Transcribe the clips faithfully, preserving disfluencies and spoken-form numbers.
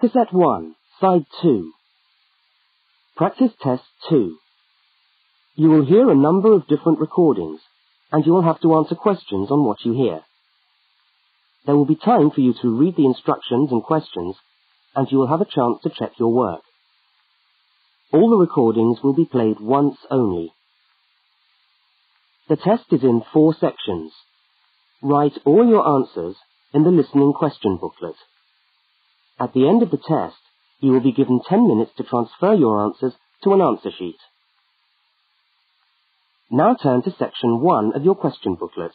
Cassette one, Side two. Practice Test two. You will hear a number of different recordings, and you will have to answer questions on what you hear. There will be time for you to read the instructions and questions, and you will have a chance to check your work. All the recordings will be played once only. The test is in four sections. Write all your answers in the listening question booklet. At the end of the test, you will be given ten minutes to transfer your answers to an answer sheet. Now turn to section one of your question booklet.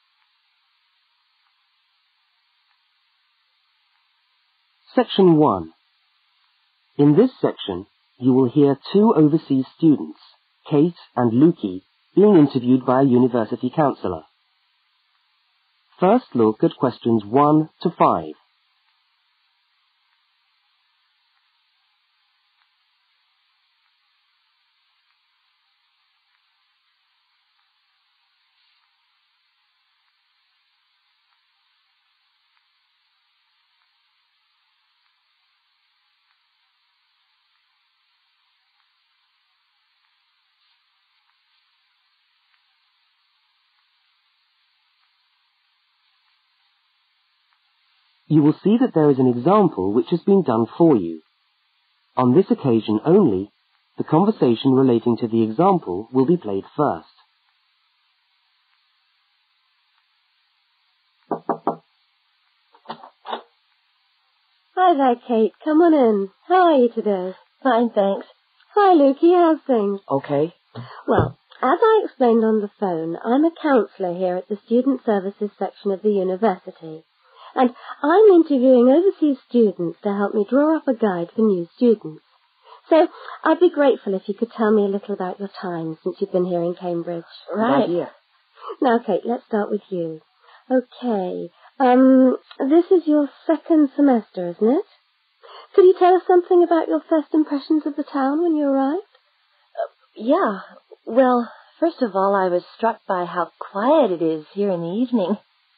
Section one. In this section, you will hear two overseas students, Kate and Lukey, being interviewed by a university counsellor. First look at questions one to five. You will see that there is an example which has been done for you. On this occasion only, the conversation relating to the example will be played first. Hi there, Kate. Come on in. How are you today? Fine, thanks. Hi, Lukey. How's things? Okay. Well, as I explained on the phone, I'm a counsellor here at the Student Services section of the university. And I'm interviewing overseas students to help me draw up a guide for new students. So I'd be grateful if you could tell me a little about your time since you've been here in Cambridge. Right. Good idea. Now, Kate, let's start with you. Okay. Um, this is your second semester, isn't it? Could you tell us something about your first impressions of the town when you arrived? Uh, yeah. Well, first of all, I was struck by how quiet it is here in the evening.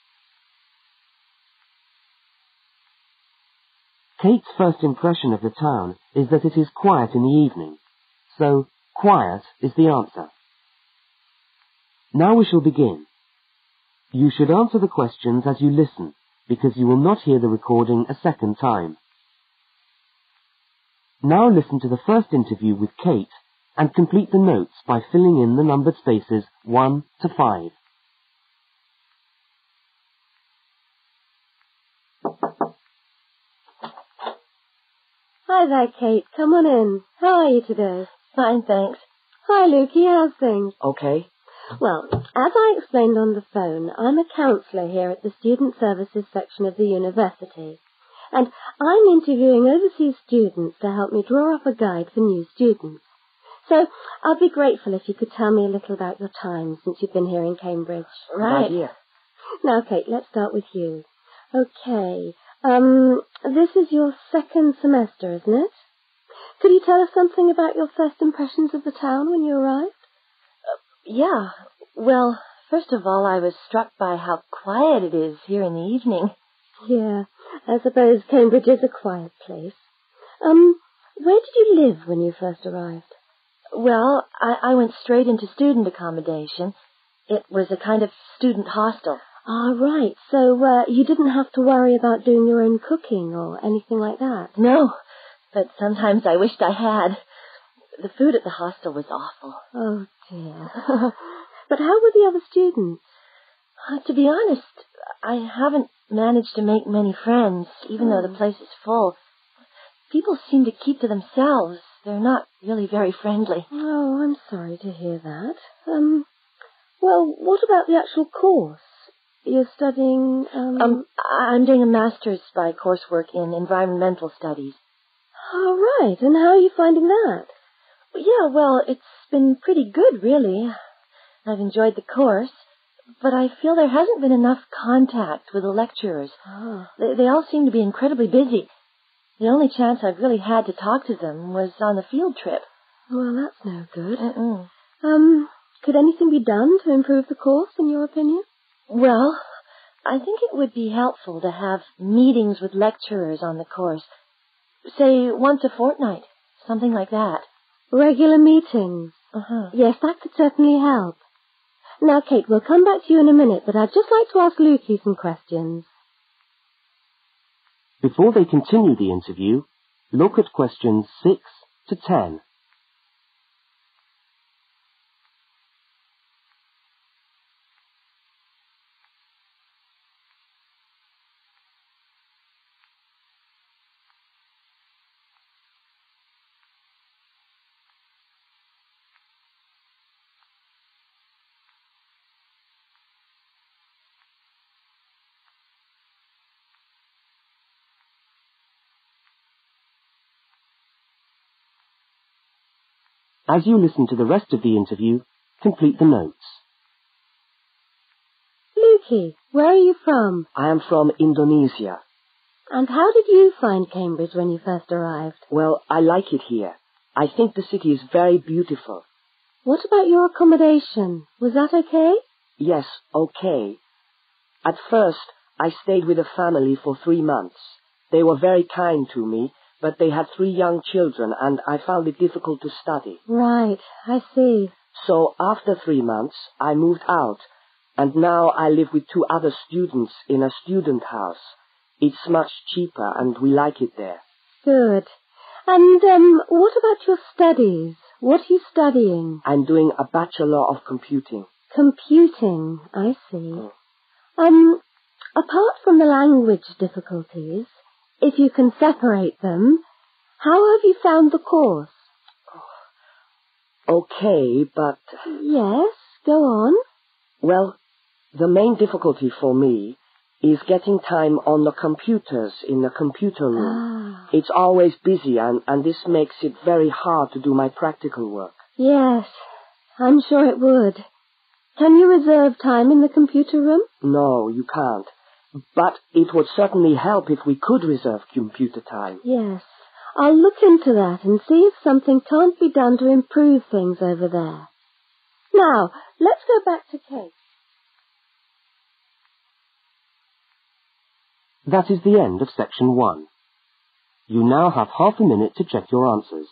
Kate's first impression of the town is that it is quiet in the evening, so quiet is the answer. Now we shall begin. You should answer the questions as you listen, because you will not hear the recording a second time. Now listen to the first interview with Kate and complete the notes by filling in the numbered spaces one to five. Hi there, Kate. Come on in. How are you today? Fine, thanks. Hi, Lukey. How's things? Okay. Well, as I explained on the phone, I'm a counsellor here at the Student Services section of the university. And I'm interviewing overseas students to help me draw up a guide for new students. So I'd be grateful if you could tell me a little about your time since you've been here in Cambridge. Right. Good idea. Now, Kate, let's start with you. Okay. Um, this is your second semester, isn't it? Could you tell us something about your first impressions of the town when you arrived? Uh, yeah. Well, first of all, I was struck by how quiet it is here in the evening. Yeah, I suppose Cambridge is a quiet place. Um, where did you live when you first arrived? Well, I, I went straight into student accommodation. It was a kind of student hostel. Ah, right. So uh, you didn't have to worry about doing your own cooking or anything like that? No, but sometimes I wished I had. The food at the hostel was awful. Oh, dear. But how were the other students? Uh, to be honest, I haven't managed to make many friends, even oh. though the place is full. People seem to keep to themselves. They're not really very friendly. Oh, I'm sorry to hear that. Um, well, what about the actual course? You're studying, um... um... I'm doing a master's by coursework in environmental studies. Oh, right. And how are you finding that? Yeah, well, it's been pretty good, really. I've enjoyed the course, but I feel there hasn't been enough contact with the lecturers. Oh. They, they all seem to be incredibly busy. The only chance I've really had to talk to them was on the field trip. Well, that's no good. Mm-mm. Um, could anything be done to improve the course, in your opinion? Well, I think it would be helpful to have meetings with lecturers on the course. say once a fortnight, something like that. Regular meetings. Uh-huh. Yes, that could certainly help. Now, Kate, we'll come back to you in a minute, but I'd just like to ask Lukey some questions. Before they continue the interview, look at questions six to ten. As you listen to the rest of the interview, complete the notes. Lukey, where are you from? I am from Indonesia. And how did you find Cambridge when you first arrived? Well, I like it here. I think the city is very beautiful. What about your accommodation? Was that okay? Yes, okay. At first, I stayed with a family for three months. They were very kind to me, but they had three young children, and I found it difficult to study. Right, I see. So after three months, I moved out, and now I live with two other students in a student house. It's much cheaper, and we like it there. Good. And um, what about your studies? What are you studying? I'm doing a Bachelor of Computing. Computing, I see. Oh. Um, apart from the language difficulties, if you can separate them, how have you found the course? Okay, but... Yes, go on. Well, the main difficulty for me is getting time on the computers in the computer room. Ah. It's always busy, and, and this makes it very hard to do my practical work. Yes, I'm sure it would. Can you reserve time in the computer room? No, you can't. But it would certainly help if we could reserve computer time. Yes, I'll look into that and see if something can't be done to improve things over there. Now, let's go back to Kate. That is the end of section one. You now have half a minute to check your answers.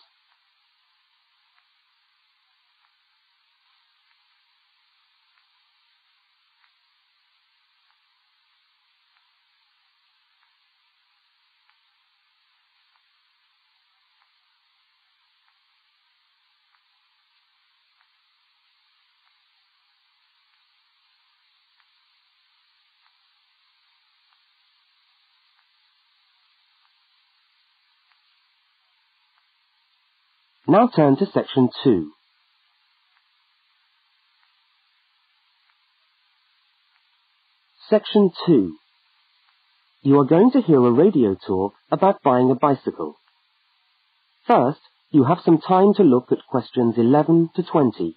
Now turn to section two. Section two. You are going to hear a radio talk about buying a bicycle. First, you have some time to look at questions eleven to twenty.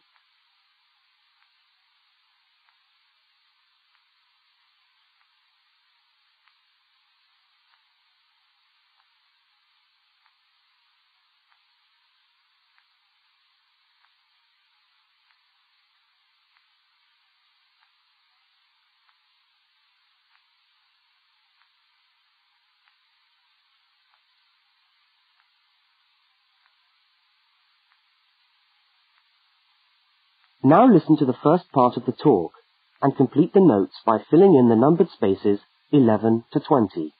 Now listen to the first part of the talk and complete the notes by filling in the numbered spaces eleven to twenty.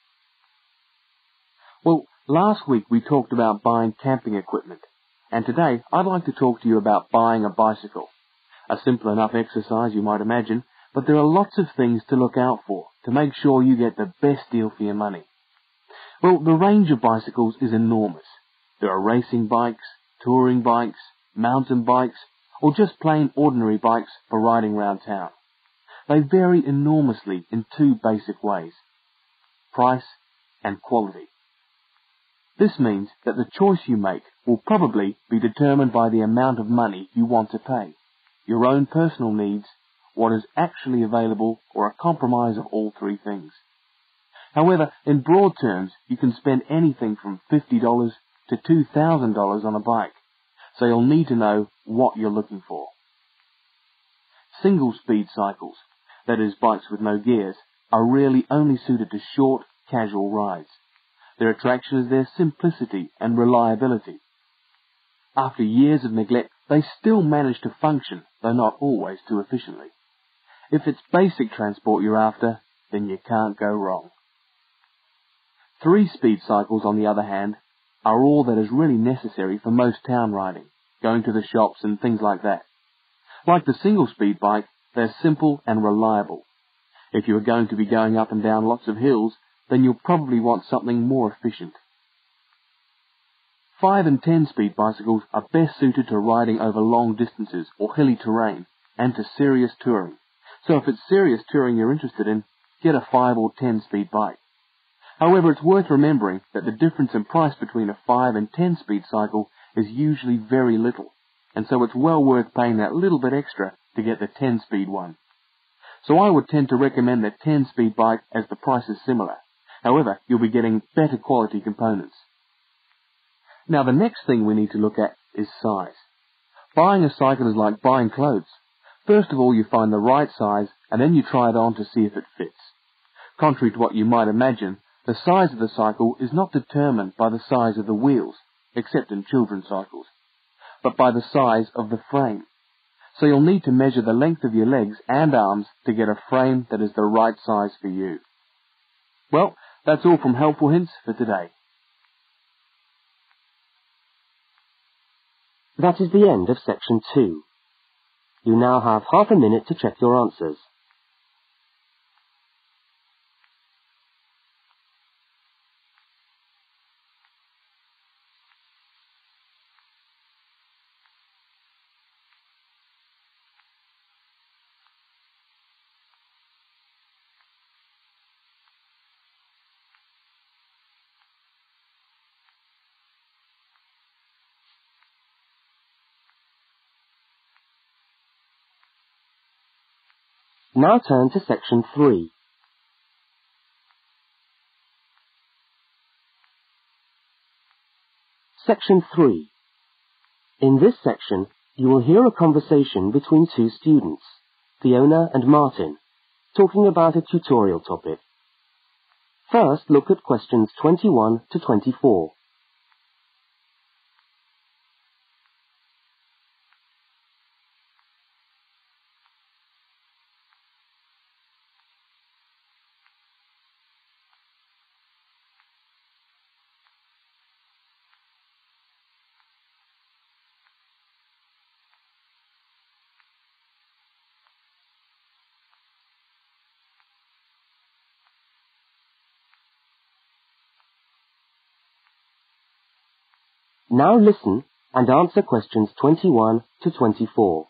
Well, last week we talked about buying camping equipment, and today I'd like to talk to you about buying a bicycle. A simple enough exercise, you might imagine, but there are lots of things to look out for to make sure you get the best deal for your money. Well, the range of bicycles is enormous. There are racing bikes, touring bikes, mountain bikes, or just plain ordinary bikes for riding round town. They vary enormously in two basic ways: price and quality. This means that the choice you make will probably be determined by the amount of money you want to pay, your own personal needs, what is actually available, or a compromise of all three things. However, in broad terms, you can spend anything from fifty dollars to two thousand dollars on a bike, so you'll need to know what you're looking for. Single-speed cycles, that is bikes with no gears, are really only suited to short, casual rides. Their attraction is their simplicity and reliability. After years of neglect, they still manage to function, though not always too efficiently. If it's basic transport you're after, then you can't go wrong. Three-speed cycles, on the other hand, are all that is really necessary for most town riding, going to the shops and things like that. Like the single-speed bike, they're simple and reliable. If you are going to be going up and down lots of hills, then you'll probably want something more efficient. Five and ten-speed bicycles are best suited to riding over long distances or hilly terrain and to serious touring. So if it's serious touring you're interested in, get a five or ten-speed bike. However, it's worth remembering that the difference in price between a five and ten-speed cycle is usually very little, and so it's well worth paying that little bit extra to get the ten-speed one. So I would tend to recommend the ten-speed bike as the price is similar. However, you'll be getting better quality components. Now the next thing we need to look at is size. Buying a cycle is like buying clothes. First of all, you find the right size, and then you try it on to see if it fits. Contrary to what you might imagine, the size of the cycle is not determined by the size of the wheels, except in children's cycles, but by the size of the frame. So you'll need to measure the length of your legs and arms to get a frame that is the right size for you. Well, that's all from Helpful Hints for today. That is the end of section two. You now have half a minute to check your answers. Now turn to section three. Section three. In this section, you will hear a conversation between two students, Fiona and Martin, talking about a tutorial topic. First, look at questions twenty-one to twenty-four. Now listen and answer questions twenty-one to twenty-four.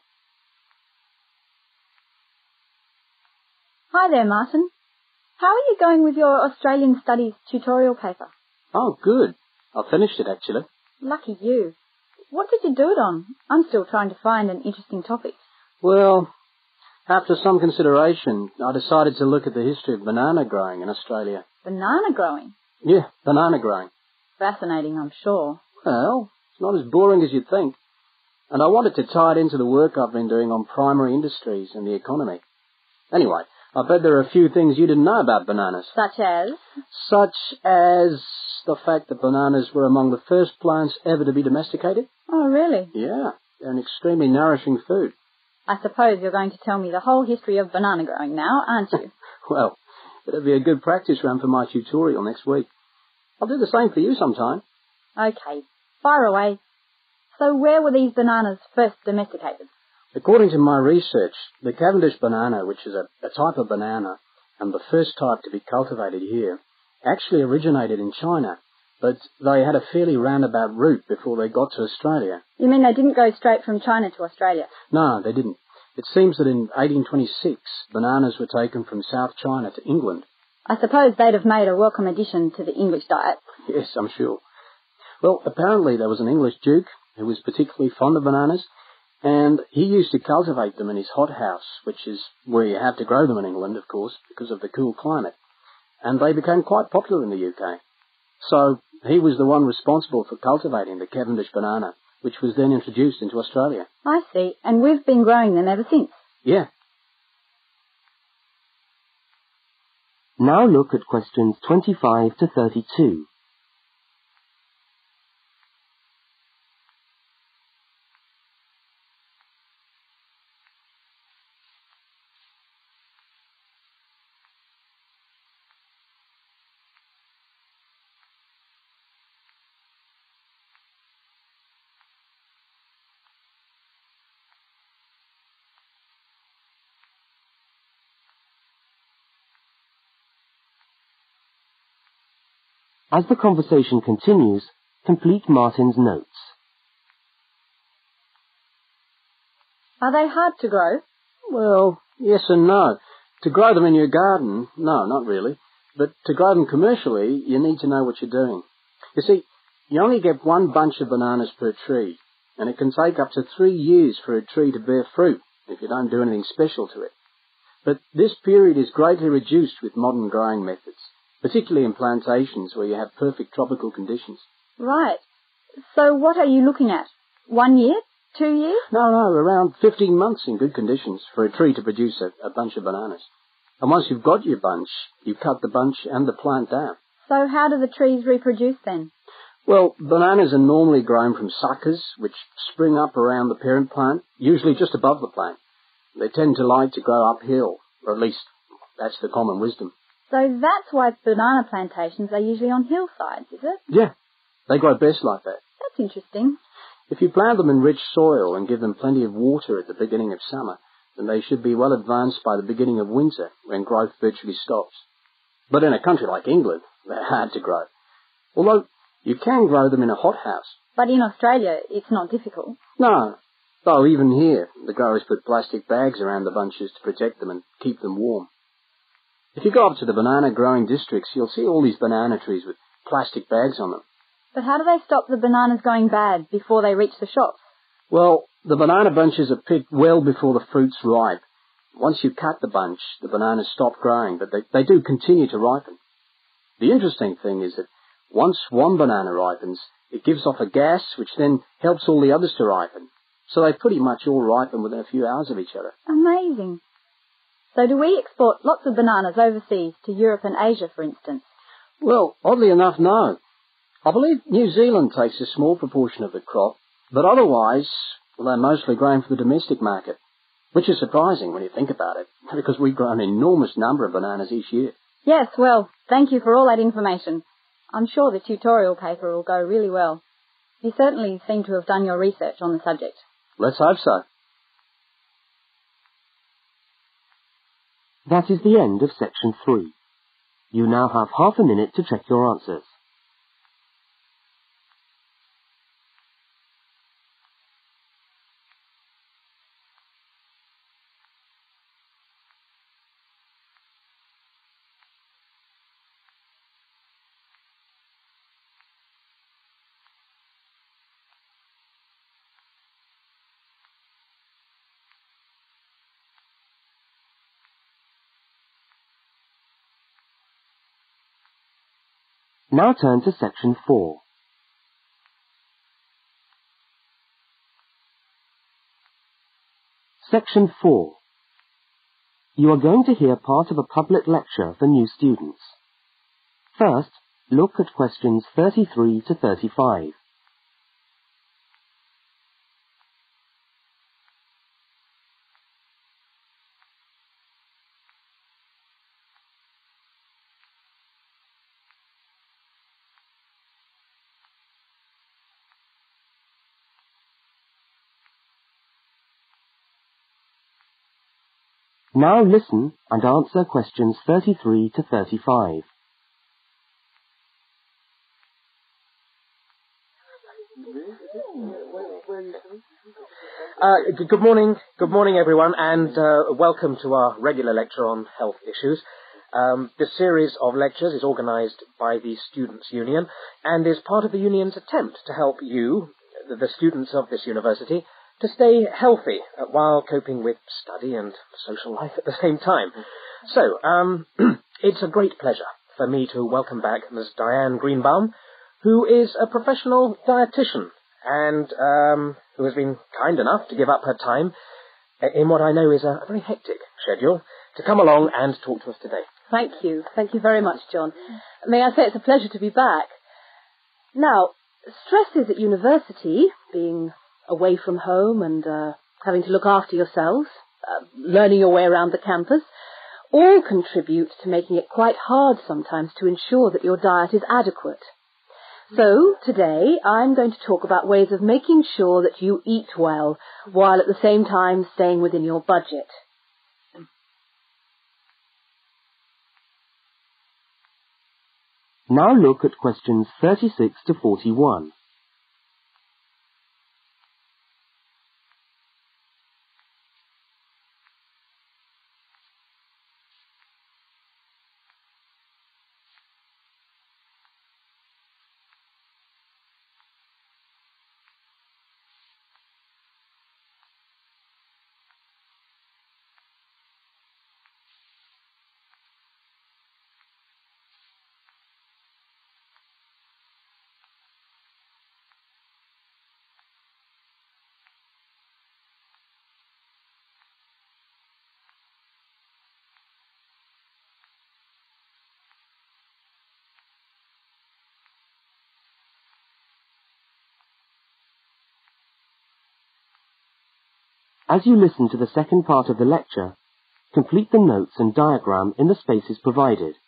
Hi there, Martin. How are you going with your Australian Studies tutorial paper? Oh, good. I finished it, actually. Lucky you. What did you do it on? I'm still trying to find an interesting topic. Well, after some consideration, I decided to look at the history of banana growing in Australia. Banana growing? Yeah, banana growing. Fascinating, I'm sure. Well, it's not as boring as you'd think. And I wanted to tie it into the work I've been doing on primary industries and the economy. Anyway, I bet there are a few things you didn't know about bananas. Such as? Such as the fact that bananas were among the first plants ever to be domesticated. Oh, really? Yeah, they're an extremely nourishing food. I suppose you're going to tell me the whole history of banana growing now, aren't you? Well, it'll be a good practice run for my tutorial next week. I'll do the same for you sometime. Okay, fire away. So where were these bananas first domesticated? According to my research, the Cavendish banana, which is a, a type of banana, and the first type to be cultivated here, actually originated in China, but they had a fairly roundabout route before they got to Australia. You mean they didn't go straight from China to Australia? No, they didn't. It seems that in eighteen twenty-six, bananas were taken from South China to England. I suppose they'd have made a welcome addition to the English diet. Yes, I'm sure. Well, apparently there was an English duke who was particularly fond of bananas, and he used to cultivate them in his hothouse, which is where you have to grow them in England, of course, because of the cool climate. And they became quite popular in the U K. So he was the one responsible for cultivating the Cavendish banana, which was then introduced into Australia. I see, and we've been growing them ever since. Yeah. Now look at questions twenty-five to thirty-two. As the conversation continues, complete Martin's notes. Are they hard to grow? Well, yes and no. To grow them in your garden, no, not really. But to grow them commercially, you need to know what you're doing. You see, you only get one bunch of bananas per tree, and it can take up to three years for a tree to bear fruit if you don't do anything special to it. But this period is greatly reduced with modern growing methods, particularly in plantations where you have perfect tropical conditions. Right. So what are you looking at? One year? Two years? No, no, around fifteen months in good conditions for a tree to produce a, a bunch of bananas. And once you've got your bunch, you cut the bunch and the plant down. So how do the trees reproduce then? Well, bananas are normally grown from suckers, which spring up around the parent plant, usually just above the plant. They tend to like to grow uphill, or at least that's the common wisdom. So that's why banana plantations are usually on hillsides, is it? Yeah, they grow best like that. That's interesting. If you plant them in rich soil and give them plenty of water at the beginning of summer, then they should be well advanced by the beginning of winter, when growth virtually stops. But in a country like England, they're hard to grow. Although you can grow them in a hothouse. But in Australia, it's not difficult. No, though even here, the growers put plastic bags around the bunches to protect them and keep them warm. If you go up to the banana growing districts, you'll see all these banana trees with plastic bags on them. But how do they stop the bananas going bad before they reach the shops? Well, the banana bunches are picked well before the fruit's ripe. Once you cut the bunch, the bananas stop growing, but they, they do continue to ripen. The interesting thing is that once one banana ripens, it gives off a gas which then helps all the others to ripen. So they pretty much all ripen within a few hours of each other. Amazing. So do we export lots of bananas overseas to Europe and Asia, for instance? Well, oddly enough, no. I believe New Zealand takes a small proportion of the crop, but otherwise, well, they're mostly grown for the domestic market, which is surprising when you think about it, because we grow an enormous number of bananas each year. Yes, well, thank you for all that information. I'm sure the tutorial paper will go really well. You certainly seem to have done your research on the subject. Let's hope so. That is the end of section three. You now have half a minute to check your answers. Now turn to section four. Section four. You are going to hear part of a public lecture for new students. First, look at questions thirty-three to thirty-five. Now listen and answer questions thirty-three to thirty-five. Uh, g- good morning, good morning everyone, and uh, welcome to our regular lecture on health issues. Um, this series of lectures is organised by the Students' Union and is part of the Union's attempt to help you, the, the students of this university, to stay healthy uh, while coping with study and social life at the same time. So, um, it's a great pleasure for me to welcome back Miz Diane Greenbaum, who is a professional dietitian and um, who has been kind enough to give up her time in what I know is a very hectic schedule to come along and talk to us today. Thank you. Thank you very much, John. May I say it's a pleasure to be back. Now, stresses at university, being away from home and uh, having to look after yourselves, uh, learning your way around the campus, all contribute to making it quite hard sometimes to ensure that your diet is adequate. So, today, I'm going to talk about ways of making sure that you eat well, while at the same time staying within your budget. Now look at questions thirty-six to forty-one. As you listen to the second part of the lecture, complete the notes and diagram in the spaces provided.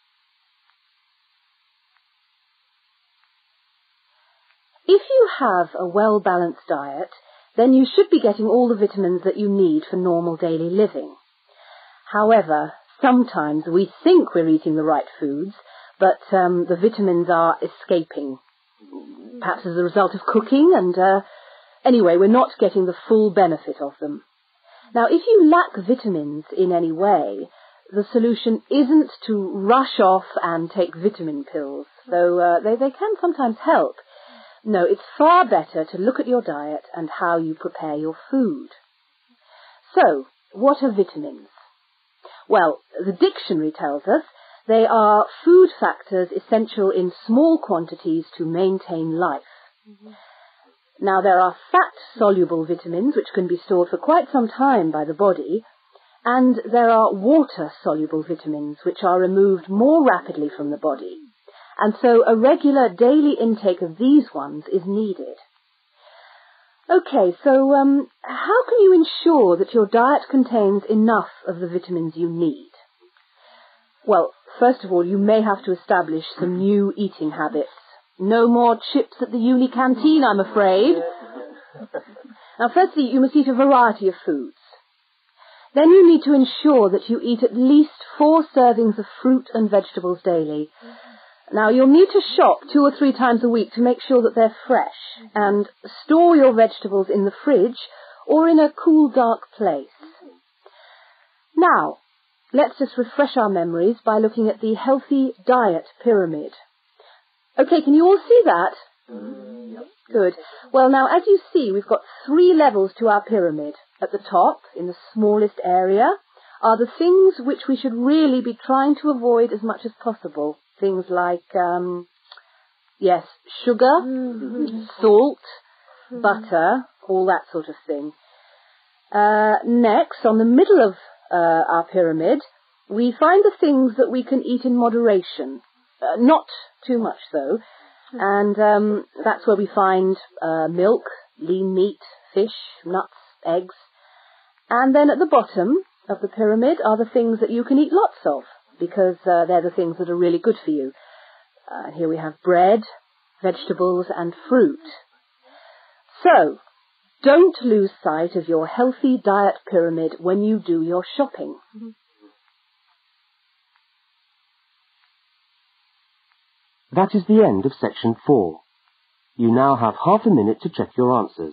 If you have a well-balanced diet, then you should be getting all the vitamins that you need for normal daily living. However, sometimes we think we're eating the right foods, but um, the vitamins are escaping, perhaps as a result of cooking, and uh, anyway, we're not getting the full benefit of them. Now, if you lack vitamins in any way, the solution isn't to rush off and take vitamin pills, though uh, they, they can sometimes help. No, it's far better to look at your diet and how you prepare your food. So, what are vitamins? Well, the dictionary tells us they are food factors essential in small quantities to maintain life. Mm-hmm. Now, there are fat-soluble vitamins which can be stored for quite some time by the body, and there are water-soluble vitamins which are removed more rapidly from the body, and so a regular daily intake of these ones is needed. Okay, so um, how can you ensure that your diet contains enough of the vitamins you need? Well, first of all, you may have to establish some new eating habits. No more chips at the uni canteen, I'm afraid. Now, firstly, you must eat a variety of foods. Then you need to ensure that you eat at least four servings of fruit and vegetables daily. Now, you'll need to shop two or three times a week to make sure that they're fresh, and store your vegetables in the fridge or in a cool, dark place. Now, let's just refresh our memories by looking at the healthy diet pyramid. Okay, can you all see that? Mm, yep. Good. Well, now, as you see, we've got three levels to our pyramid. At the top, in the smallest area, are the things which we should really be trying to avoid as much as possible. Things like, um, yes, sugar, mm-hmm. salt, mm-hmm. butter, all that sort of thing. Uh, next, on the middle of uh, our pyramid, we find the things that we can eat in moderation. Uh, not too much, though. And um, that's where we find uh, milk, lean meat, fish, nuts, eggs. And then at the bottom of the pyramid are the things that you can eat lots of, because uh, they're the things that are really good for you. Uh, here we have bread, vegetables, and fruit. So, don't lose sight of your healthy diet pyramid when you do your shopping. Mm-hmm. That is the end of section four. You now have half a minute to check your answers.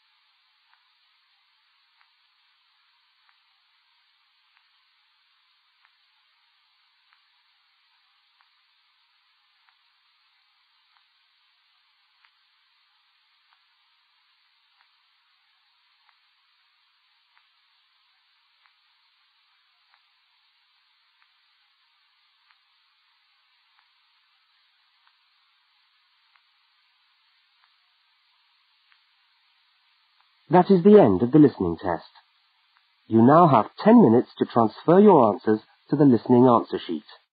That is the end of the listening test. You now have ten minutes to transfer your answers to the listening answer sheet.